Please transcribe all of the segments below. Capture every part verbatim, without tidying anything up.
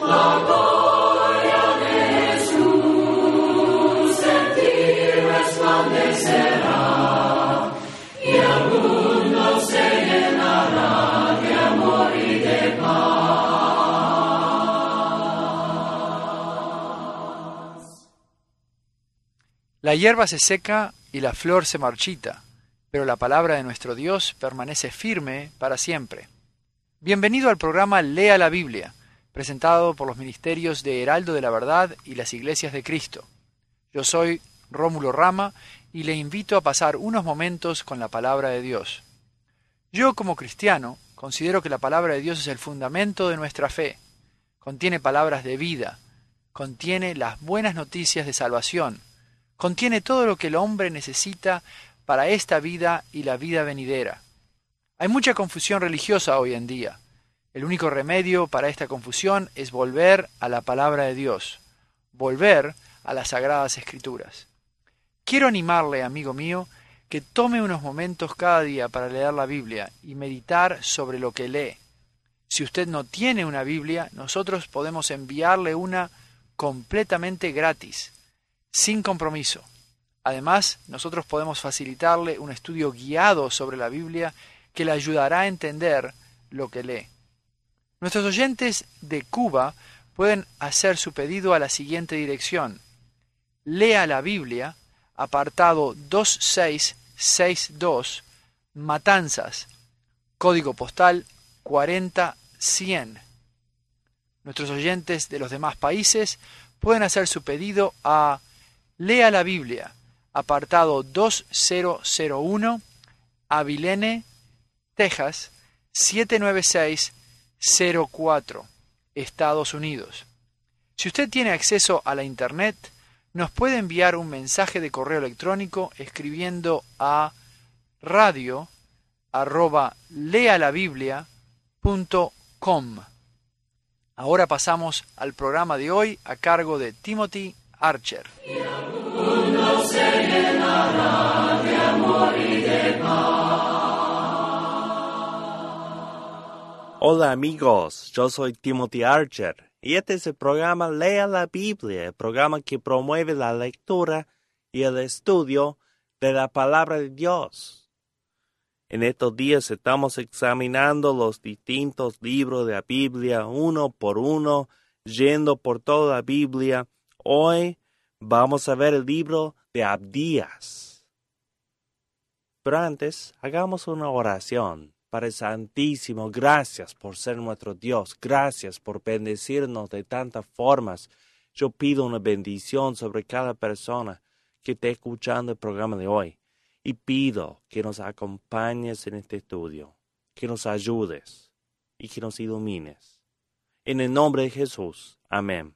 La hierba se seca y la flor se marchita, pero la palabra de nuestro Dios permanece firme para siempre. Bienvenido al programa Lea la Biblia, presentado por los ministerios de Heraldo de la Verdad y las Iglesias de Cristo. Yo soy Rómulo Rama y le invito a pasar unos momentos con la palabra de Dios. Yo, como cristiano, considero que la palabra de Dios es el fundamento de nuestra fe. Contiene palabras de vida, contiene las buenas noticias de salvación, contiene todo lo que el hombre necesita para esta vida y la vida venidera. Hay mucha confusión religiosa hoy en día. El único remedio para esta confusión es volver a la palabra de Dios, volver a las Sagradas Escrituras. Quiero animarle, amigo mío, que tome unos momentos cada día para leer la Biblia y meditar sobre lo que lee. Si usted no tiene una Biblia, nosotros podemos enviarle una completamente gratis, sin compromiso. Además, nosotros podemos facilitarle un estudio guiado sobre la Biblia que le ayudará a entender lo que lee. Nuestros oyentes de Cuba pueden hacer su pedido a la siguiente dirección: Lea la Biblia, apartado dos seis seis dos, Matanzas, código postal cuarenta cien. Nuestros oyentes de los demás países pueden hacer su pedido a Lea la Biblia, apartado dos mil uno, Abilene, Texas, siete nueve seis cero cuatro, Estados Unidos. Si usted tiene acceso a la Internet, nos puede enviar un mensaje de correo electrónico escribiendo a radio arroba lealabiblia punto com. Ahora pasamos al programa de hoy a cargo de Timothy Archer. Hola amigos, yo soy Timothy Archer y este es el programa Lea la Biblia, el programa que promueve la lectura y el estudio de la palabra de Dios. En estos días estamos examinando los distintos libros de la Biblia uno por uno, yendo por toda la Biblia. Hoy vamos a ver el libro de Abdías. Pero antes, hagamos una oración. Padre Santísimo, gracias por ser nuestro Dios. Gracias por bendecirnos de tantas formas. Yo pido una bendición sobre cada persona que esté escuchando el programa de hoy. Y pido que nos acompañes en este estudio, que nos ayudes y que nos ilumines. En el nombre de Jesús. Amén.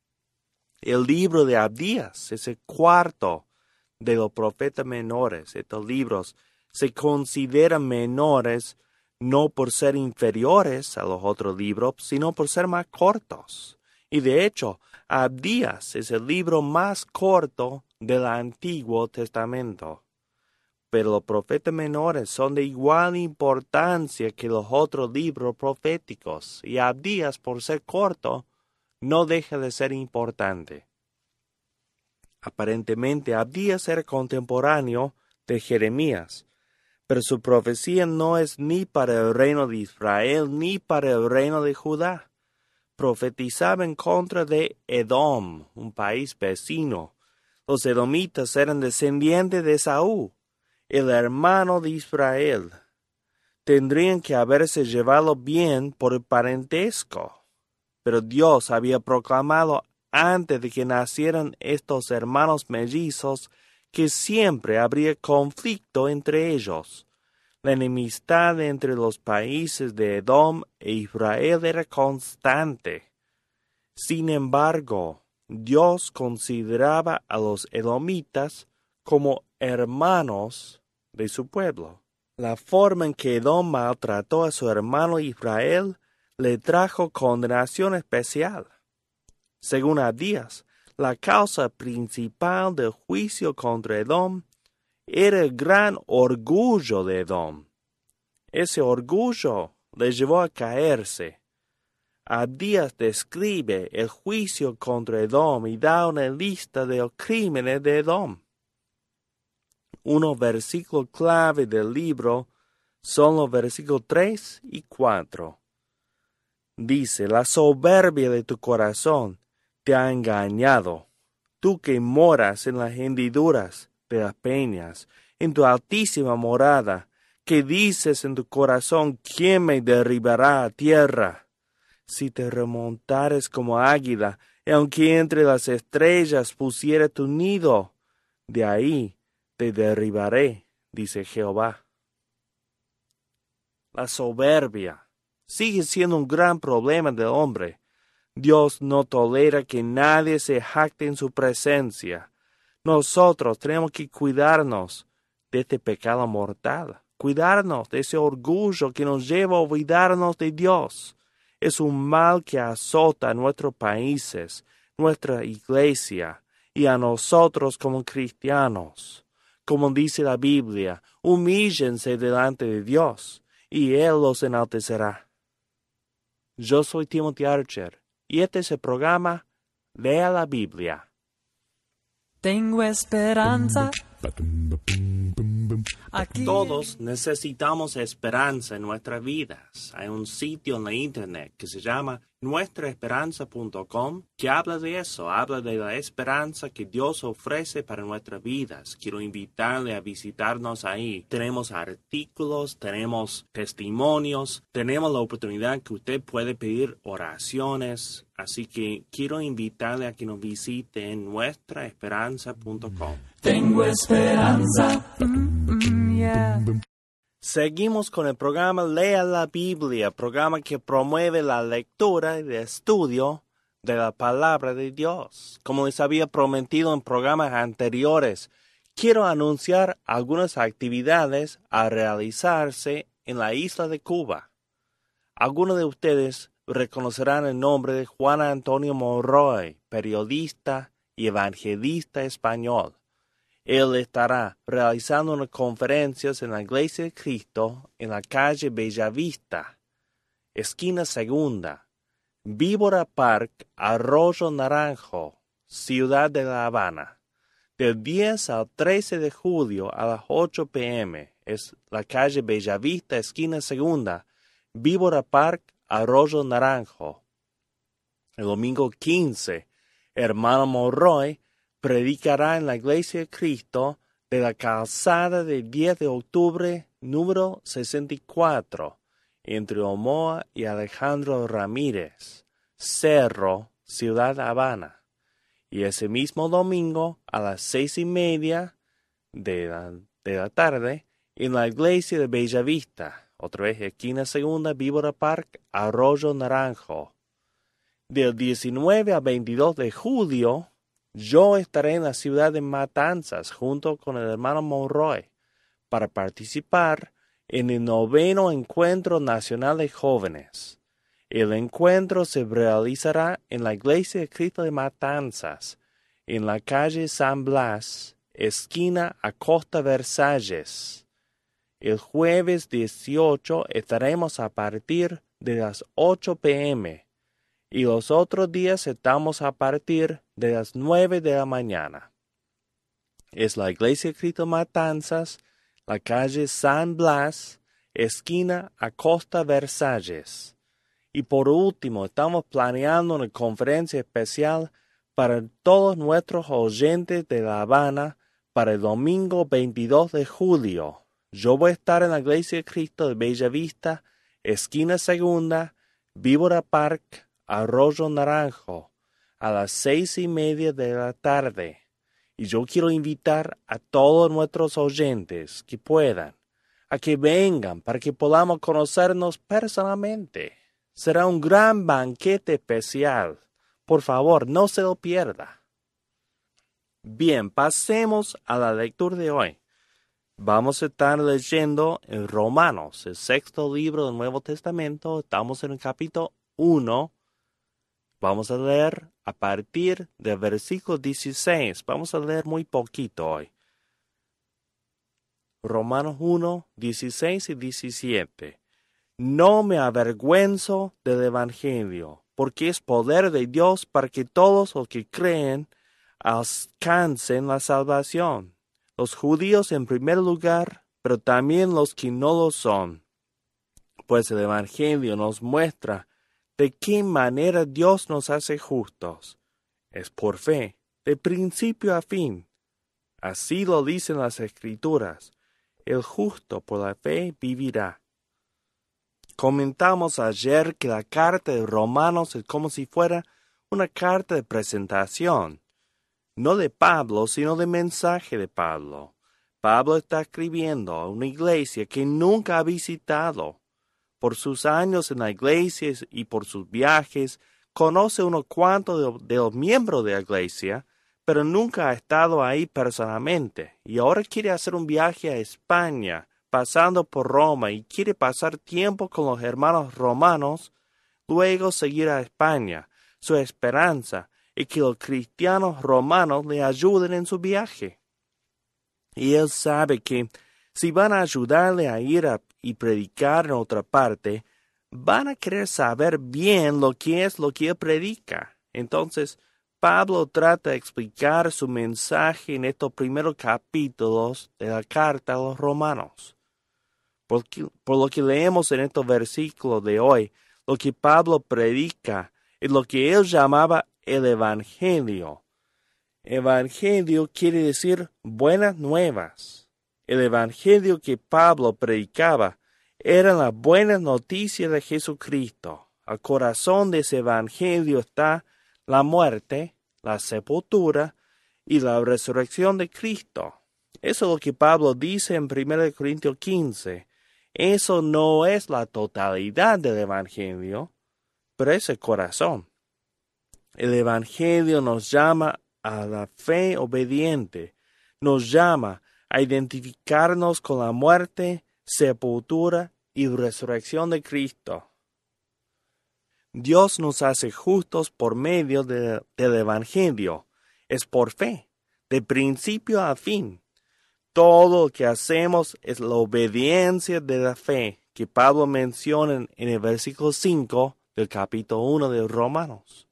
El libro de Abdías es el cuarto de los profetas menores. Estos libros se consideran menores no por ser inferiores a los otros libros, sino por ser más cortos. Y de hecho, Abdías es el libro más corto del Antiguo Testamento. Pero los profetas menores son de igual importancia que los otros libros proféticos, y Abdías, por ser corto, no deja de ser importante. Aparentemente, Abdías era contemporáneo de Jeremías, pero su profecía no es ni para el reino de Israel ni para el reino de Judá. Profetizaba en contra de Edom, un país vecino. Los edomitas eran descendientes de Esaú, el hermano de Israel. Tendrían que haberse llevado bien por el parentesco, pero Dios había proclamado antes de que nacieran estos hermanos mellizos que siempre habría conflicto entre ellos. La enemistad entre los países de Edom e Israel era constante. Sin embargo, Dios consideraba a los edomitas como hermanos de su pueblo. La forma en que Edom maltrató a su hermano Israel le trajo condenación especial. Según Abdías, la causa principal del juicio contra Edom era el gran orgullo de Edom. Ese orgullo le llevó a caerse. Abdías describe el juicio contra Edom y da una lista de los crímenes de Edom. Unos versículos clave del libro son los versículos tres y cuatro. Dice, la soberbia de tu corazón te ha engañado, tú que moras en las hendiduras de las peñas, en tu altísima morada, que dices en tu corazón, ¿quién me derribará a tierra? Si te remontares como águila, y aunque entre las estrellas pusiera tu nido, de ahí te derribaré, dice Jehová. La soberbia sigue siendo un gran problema del hombre. Dios no tolera que nadie se jacte en su presencia. Nosotros tenemos que cuidarnos de este pecado mortal, cuidarnos de ese orgullo que nos lleva a olvidarnos de Dios. Es un mal que azota a nuestros países, nuestra iglesia y a nosotros como cristianos. Como dice la Biblia, humíllense delante de Dios y Él los enaltecerá. Yo soy Timothy Archer y este es el programa Lea la Biblia. Tengo esperanza. Aquí. Todos necesitamos esperanza en nuestras vidas. Hay un sitio en la internet que se llama nuestra esperanza punto com que habla de eso, habla de la esperanza que Dios ofrece para nuestras vidas. Quiero invitarle a visitarnos ahí. Tenemos artículos, tenemos testimonios, tenemos la oportunidad que usted puede pedir oraciones. Así que quiero invitarle a que nos visite en nuestra esperanza punto com. Tengo esperanza. Mm, mm, yeah. Seguimos con el programa Lea la Biblia, programa que promueve la lectura y el estudio de la palabra de Dios. Como les había prometido en programas anteriores, quiero anunciar algunas actividades a realizarse en la isla de Cuba. Algunos de ustedes reconocerán el nombre de Juan Antonio Monroy, periodista y evangelista español. Él estará realizando unas conferencias en la Iglesia de Cristo en la calle Bellavista, esquina segunda, Víbora Park, Arroyo Naranjo, Ciudad de La Habana. Del diez al trece de julio a las ocho p m es la calle Bellavista, esquina segunda, Víbora Park, Arroyo Naranjo. El domingo quince, hermano Monroy predicará en la Iglesia de Cristo de la calzada del diez de octubre, número sesenta y cuatro, entre Omoa y Alejandro Ramírez, Cerro, Ciudad Habana. Y ese mismo domingo, a las seis y media de la, de la tarde, en la Iglesia de Bellavista, otra vez esquina segunda, Víbora Park, Arroyo Naranjo. Del diecinueve al veintidós de julio, yo estaré en la ciudad de Matanzas junto con el hermano Monroy para participar en el noveno Encuentro Nacional de Jóvenes. El encuentro se realizará en la Iglesia de Cristo de Matanzas, en la calle San Blas, esquina Acosta Versalles. El jueves dieciocho estaremos a partir de las ocho p m y los otros días estamos a partir de las nueve de la mañana. Es la Iglesia de Cristo Matanzas, la calle San Blas, esquina Acosta Versalles. Y por último, estamos planeando una conferencia especial para todos nuestros oyentes de La Habana para el domingo veintidós de julio. Yo voy a estar en la Iglesia de Cristo de Bellavista, esquina segunda, Víbora Park, Arroyo Naranjo, a las seis y media de la tarde. Y yo quiero invitar a todos nuestros oyentes que puedan a que vengan para que podamos conocernos personalmente. Será un gran banquete especial. Por favor, no se lo pierda. Bien, pasemos a la lectura de hoy. Vamos a estar leyendo en Romanos, el sexto libro del Nuevo Testamento. Estamos en el capítulo uno. Vamos a leer a partir del versículo dieciséis. Vamos a leer muy poquito hoy. Romanos uno, dieciséis y diecisiete. No me avergüenzo del Evangelio, porque es poder de Dios para que todos los que creen alcancen la salvación, los judíos en primer lugar, pero también los que no lo son. Pues el Evangelio nos muestra de qué manera Dios nos hace justos. Es por fe, de principio a fin. Así lo dicen las Escrituras. El justo por la fe vivirá. Comentamos ayer que la carta de Romanos es como si fuera una carta de presentación, no de Pablo, sino de mensaje de Pablo. Pablo está escribiendo a una iglesia que nunca ha visitado. Por sus años en la iglesia y por sus viajes, conoce unos cuantos de, de los miembros de la iglesia, pero nunca ha estado ahí personalmente. Y ahora quiere hacer un viaje a España, pasando por Roma, y quiere pasar tiempo con los hermanos romanos, luego seguir a España. Su esperanza es que los cristianos romanos le ayuden en su viaje. Y él sabe que si van a ayudarle a ir a, y predicar en otra parte, van a querer saber bien lo que es lo que él predica. Entonces, Pablo trata de explicar su mensaje en estos primeros capítulos de la carta a los romanos. Por, por lo que leemos en estos versículos de hoy, lo que Pablo predica es lo que él llamaba el Evangelio. Evangelio quiere decir buenas nuevas. El Evangelio que Pablo predicaba eran las buenas noticias de Jesucristo. Al corazón de ese Evangelio está la muerte, la sepultura y la resurrección de Cristo. Eso es lo que Pablo dice en primera Corintios quince. Eso no es la totalidad del Evangelio, pero es el corazón. El Evangelio nos llama a la fe obediente, nos llama a identificarnos con la muerte, sepultura y resurrección de Cristo. Dios nos hace justos por medio de, del Evangelio. Es por fe, de principio a fin. Todo lo que hacemos es la obediencia de la fe que Pablo menciona en el versículo cinco del capítulo uno de Romanos.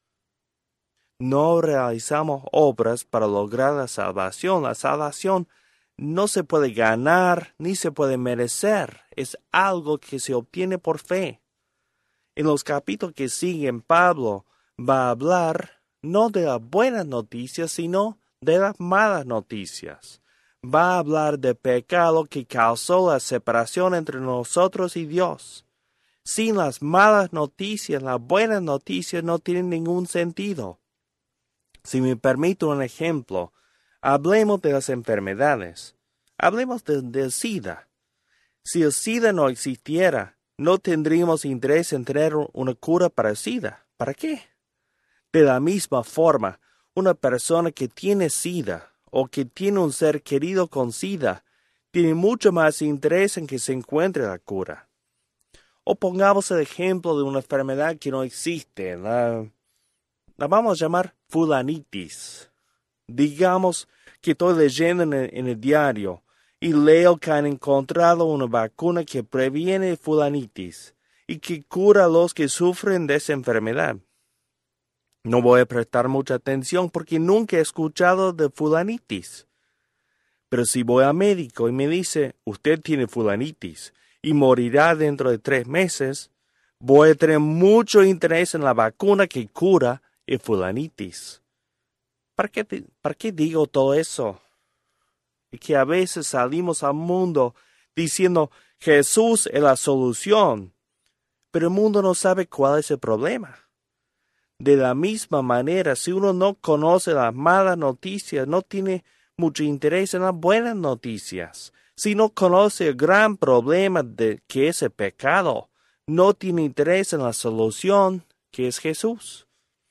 No realizamos obras para lograr la salvación. La salvación no se puede ganar ni se puede merecer. Es algo que se obtiene por fe. En los capítulos que siguen, Pablo va a hablar no de las buenas noticias, sino de las malas noticias. Va a hablar del pecado que causó la separación entre nosotros y Dios. Sin las malas noticias, las buenas noticias no tienen ningún sentido. Si me permite un ejemplo, hablemos de las enfermedades. Hablemos de, del SIDA. Si el SIDA no existiera, no tendríamos interés en tener una cura para el SIDA. ¿Para qué? De la misma forma, una persona que tiene SIDA o que tiene un ser querido con SIDA tiene mucho más interés en que se encuentre la cura. O pongamos el ejemplo de una enfermedad que no existe, la, la vamos a llamar fulanitis. Digamos que estoy leyendo en el, en el diario y leo que han encontrado una vacuna que previene fulanitis y que cura a los que sufren de esa enfermedad. No voy a prestar mucha atención porque nunca he escuchado de fulanitis. Pero si voy al médico y me dice, usted tiene fulanitis y morirá dentro de tres meses, voy a tener mucho interés en la vacuna que cura el fulanitis. ¿Para qué, ¿Para qué digo todo eso? Y que a veces salimos al mundo diciendo, Jesús es la solución, pero el mundo no sabe cuál es el problema. De la misma manera, si uno no conoce las malas noticias, no tiene mucho interés en las buenas noticias. Si no conoce el gran problema de que es el pecado, no tiene interés en la solución que es Jesús.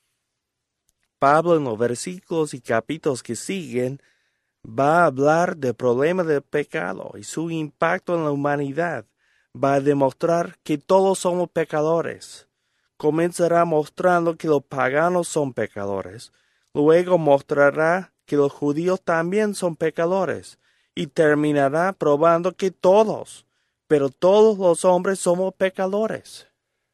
Pablo en los versículos y capítulos que siguen va a hablar del problema del pecado y su impacto en la humanidad. Va a demostrar que todos somos pecadores. Comenzará mostrando que los paganos son pecadores. Luego mostrará que los judíos también son pecadores. Y terminará probando que todos, pero todos los hombres somos pecadores.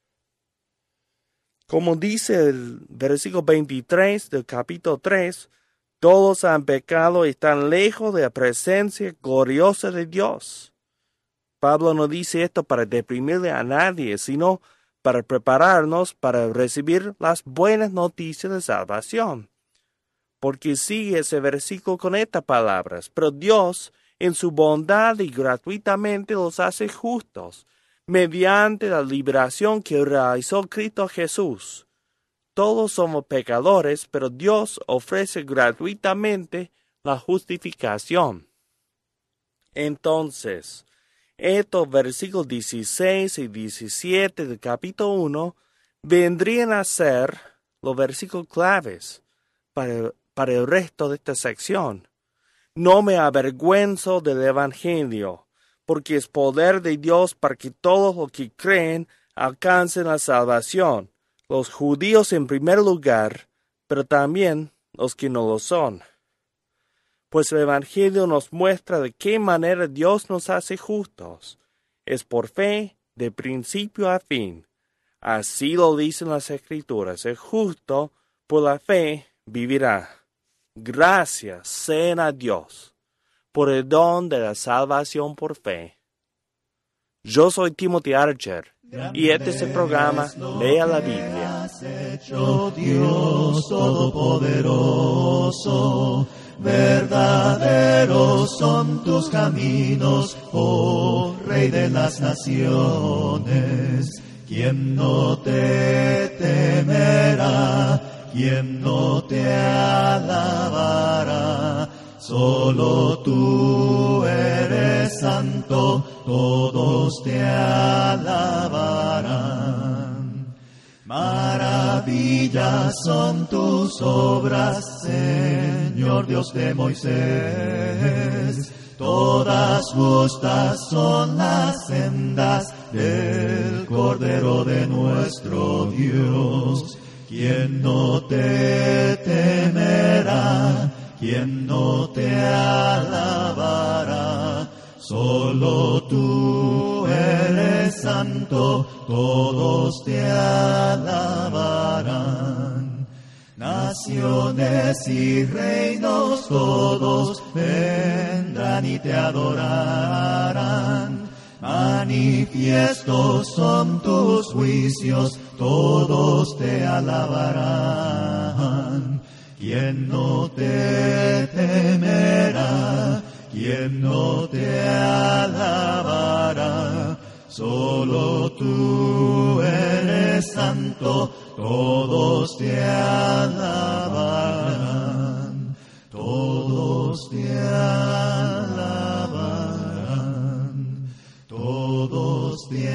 Como dice el versículo veintitrés del capítulo tres, todos han pecado y están lejos de la presencia gloriosa de Dios. Pablo no dice esto para deprimirle a nadie, sino para prepararnos para recibir las buenas noticias de salvación. Porque sigue ese versículo con estas palabras: pero Dios, en su bondad y gratuitamente, los hace justos, mediante la liberación que realizó Cristo Jesús. Todos somos pecadores, pero Dios ofrece gratuitamente la justificación. Entonces, estos versículos dieciséis y diecisiete del capítulo uno vendrían a ser los versículos claves para, para el resto de esta sección. No me avergüenzo del Evangelio, porque es poder de Dios para que todos los que creen alcancen la salvación, los judíos en primer lugar, pero también los que no lo son. Pues el Evangelio nos muestra de qué manera Dios nos hace justos. Es por fe, de principio a fin. Así lo dicen las Escrituras: el justo por la fe vivirá. Gracias sean a Dios por el don de la salvación por fe. Yo soy Timothy Archer y este es el programa Lea la Biblia. Has hecho Dios Todopoderoso, verdaderos son tus caminos, oh Rey de las naciones. ¿Quién no te temerá? ¿Quién no te alabará? Solo tú eres santo, todos te alabarán. Maravillas son tus obras, Señor Dios de Moisés. Todas justas son las sendas del Cordero de nuestro Dios. ¿Quién no te temerá? ¿Quién no te alabará? Solo tú eres santo, todos te alabarán. Naciones y reinos todos vendrán y te adorarán. Manifiestos son tus juicios, todos te alabarán. ¿Quién no te temerá? ¿Quién no te alabará? Solo tú eres santo, todos te alabarán. Todos te alabarán. Todos te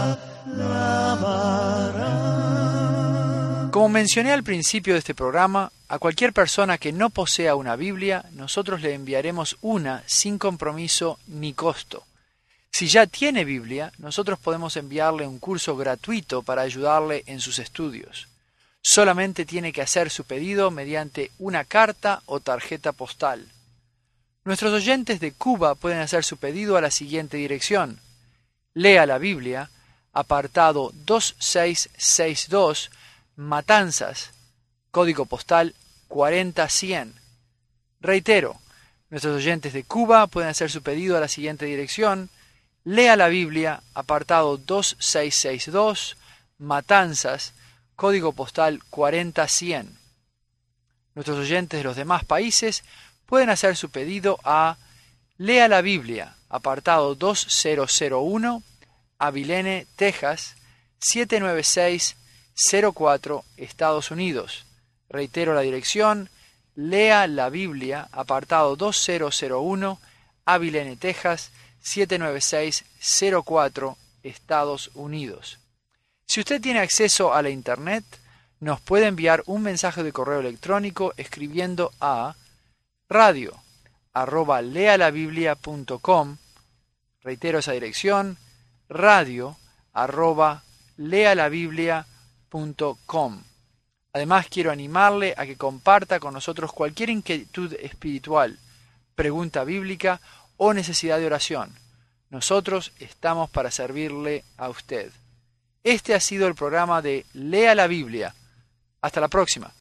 alabarán. Como mencioné al principio de este programa, a cualquier persona que no posea una Biblia, nosotros le enviaremos una sin compromiso ni costo. Si ya tiene Biblia, nosotros podemos enviarle un curso gratuito para ayudarle en sus estudios. Solamente tiene que hacer su pedido mediante una carta o tarjeta postal. Nuestros oyentes de Cuba pueden hacer su pedido a la siguiente dirección: Lea la Biblia, apartado dos seis seis dos, Matanzas, código postal cuarenta cien. Reitero, nuestros oyentes de Cuba pueden hacer su pedido a la siguiente dirección: Lea la Biblia, apartado dos seis seis dos, Matanzas, código postal cuarenta cien. Nuestros oyentes de los demás países pueden hacer su pedido a Lea la Biblia, apartado dos mil uno, Abilene, Texas, siete nueve seis cero cuatro, Estados Unidos. Reitero la dirección: Lea la Biblia, apartado dos mil uno, Abilene, Texas, siete nueve seis cero cuatro, Estados Unidos. Si usted tiene acceso a la Internet, nos puede enviar un mensaje de correo electrónico escribiendo a radio arroba lealabiblia punto com. Reitero esa dirección: radio arroba lealabiblia punto com. Además, quiero animarle a que comparta con nosotros cualquier inquietud espiritual, pregunta bíblica o necesidad de oración. Nosotros estamos para servirle a usted. Este ha sido el programa de Lea la Biblia. Hasta la próxima.